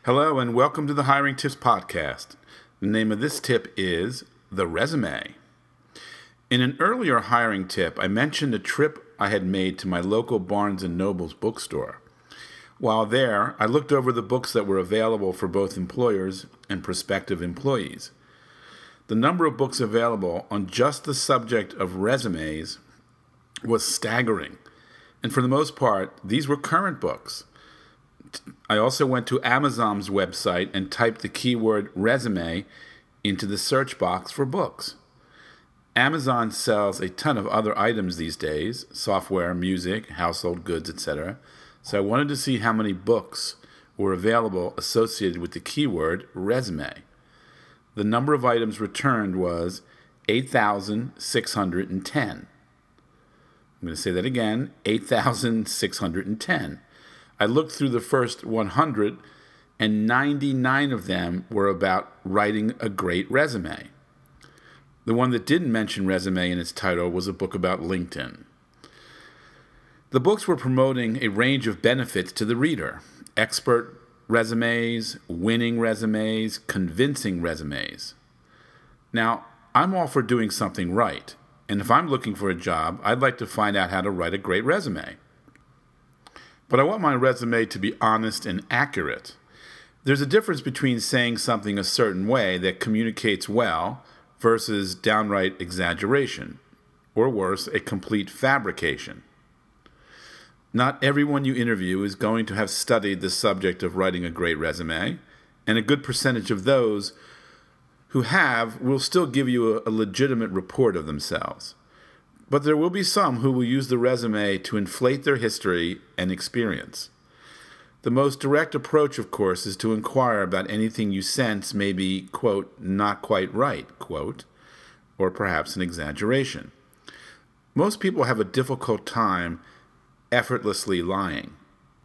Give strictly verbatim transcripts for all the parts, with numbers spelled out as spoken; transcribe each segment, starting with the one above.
Hello and welcome to the Hiring Tips Podcast. The name of this tip is The Resume. In an earlier hiring tip, I mentioned a trip I had made to my local Barnes and Noble's bookstore. While there, I looked over the books that were available for both employers and prospective employees. The number of books available on just the subject of resumes was staggering, and for the most part, these were current books. I also went to Amazon's website and typed the keyword resume into the search box for books. Amazon sells a ton of other items these days, software, music, household goods, et cetera. So I wanted to see how many books were available associated with the keyword resume. The number of items returned was eight thousand six hundred ten. I'm going to say that again, eight thousand six hundred ten. I looked through the first one hundred, and ninety-nine of them were about writing a great resume. The one that didn't mention resume in its title was a book about LinkedIn. The books were promoting a range of benefits to the reader: expert resumes, winning resumes, convincing resumes. Now, I'm all for doing something right, and if I'm looking for a job, I'd like to find out how to write a great resume. But I want my resume to be honest and accurate. There's a difference between saying something a certain way that communicates well versus downright exaggeration, or worse, a complete fabrication. Not everyone you interview is going to have studied the subject of writing a great resume, and a good percentage of those who have will still give you a, a legitimate report of themselves. But there will be some who will use the resume to inflate their history and experience. The most direct approach, of course, is to inquire about anything you sense may be, quote, not quite right, quote, or perhaps an exaggeration. Most people have a difficult time effortlessly lying.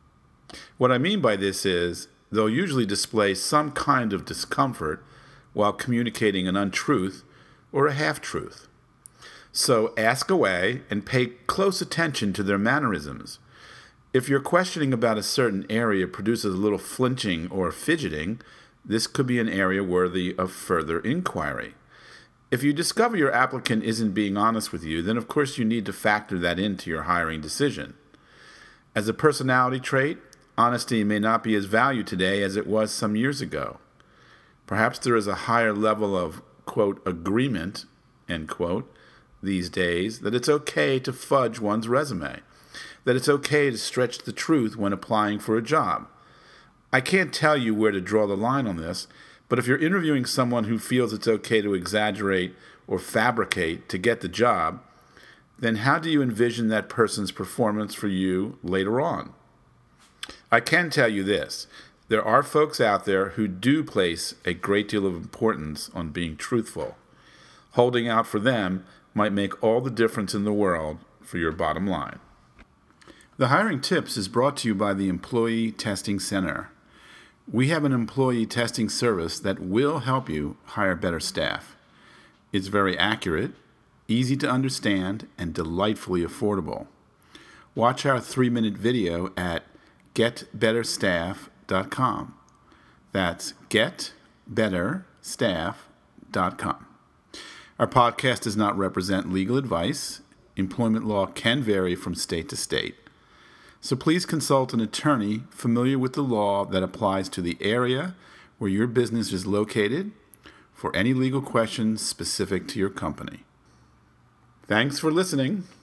What I mean by this is they'll usually display some kind of discomfort while communicating an untruth or a half-truth. So ask away and pay close attention to their mannerisms. If your questioning about a certain area produces a little flinching or fidgeting, this could be an area worthy of further inquiry. If you discover your applicant isn't being honest with you, then of course you need to factor that into your hiring decision. As a personality trait, honesty may not be as valued today as it was some years ago. Perhaps there is a higher level of, quote, agreement, end quote, these days that it's okay to fudge one's resume, that it's okay to stretch the truth when applying for a job. I can't tell you where to draw the line on this, but if you're interviewing someone who feels it's okay to exaggerate or fabricate to get the job, then how do you envision that person's performance for you later on? I can tell you this: there are folks out there who do place a great deal of importance on being truthful. Holding out for them might make all the difference in the world for your bottom line. The Hiring Tips is brought to you by the Employee Testing Center. We have an employee testing service that will help you hire better staff. It's very accurate, easy to understand, and delightfully affordable. Watch our three-minute video at get better staff dot com. That's get better staff dot com. Our podcast does not represent legal advice. Employment law can vary from state to state. So please consult an attorney familiar with the law that applies to the area where your business is located for any legal questions specific to your company. Thanks for listening.